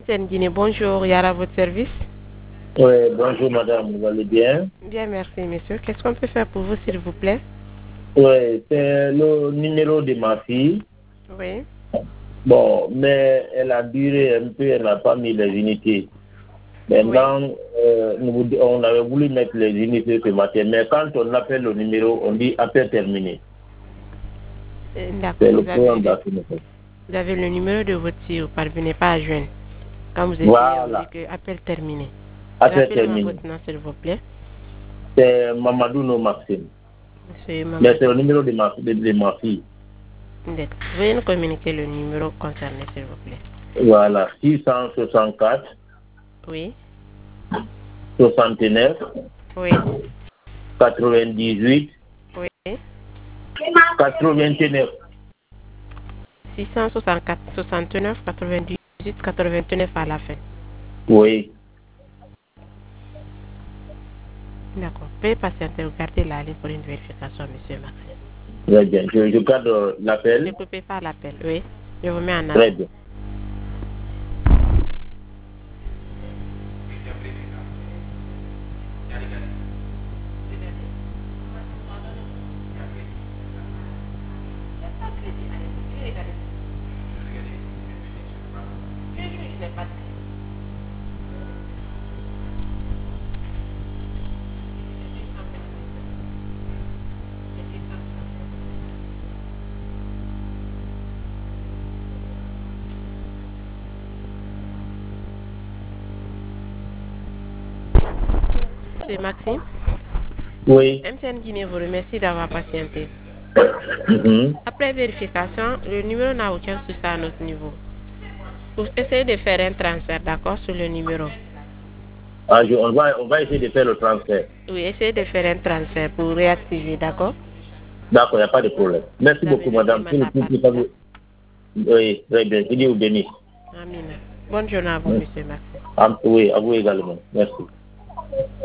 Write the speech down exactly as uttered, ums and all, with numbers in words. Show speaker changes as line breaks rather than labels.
Guinée, bonjour, Yara, à votre service.
Oui, bonjour madame, vous allez bien?
Bien, merci monsieur. Qu'est-ce qu'on peut faire pour vous, s'il vous plaît?
Oui, c'est le numéro de ma fille.
Oui.
Bon, mais elle a duré un peu, elle n'a pas mis les unités. Maintenant, oui. euh, nous, on avait voulu mettre les unités ce matin, mais quand on appelle le numéro, on dit appel terminé.
D'accord. Vous, vous avez le numéro de votre fille, vous ne parvenez pas à joindre. Quand vous essayez, voilà. Vous dites que appel terminé.
Appel terminé.
Votre nom, s'il vous plaît.
C'est Mamadou No Maxime.
Mamadou.
Mais c'est le numéro de ma, de, de ma fille.
D'accord. Veuillez nous communiquer le numéro concerné, s'il vous plaît.
Voilà, six cent soixante-quatre.
Oui.
soixante-neuf.
Oui.
quatre-vingt-dix-huit.
Oui.
quatre-vingt-neuf.
six cent soixante-quatre, soixante-neuf, quatre-vingt-dix-huit, quatre-vingt-neuf à la fin.
Oui.
D'accord. Veuillez patienter, regardez la ligne pour une vérification, monsieur Maxime.
Très bien. Je, je garde l'appel.
Ne coupez pas l'appel, oui. Je vous mets en attente.
Très bien.
Monsieur Maxime?
Oui.
M T N Guinée vous remercie d'avoir patienté.
Mm-hmm.
Après vérification, le numéro n'a aucun souci à notre niveau. Vous essayez de faire un transfert, d'accord, sur le numéro.
Ah, je, on, va, on va essayer de faire le transfert.
Oui, essayez de faire un transfert pour réactiver, d'accord?
D'accord, il n'y a pas de problème. Merci
Vous
beaucoup, madame.
avez le paiement.
Oui, très bien. Je dis vous bénisse.
Amina. Bonne journée à vous, monsieur Maxime.
Oui, à vous également. Merci.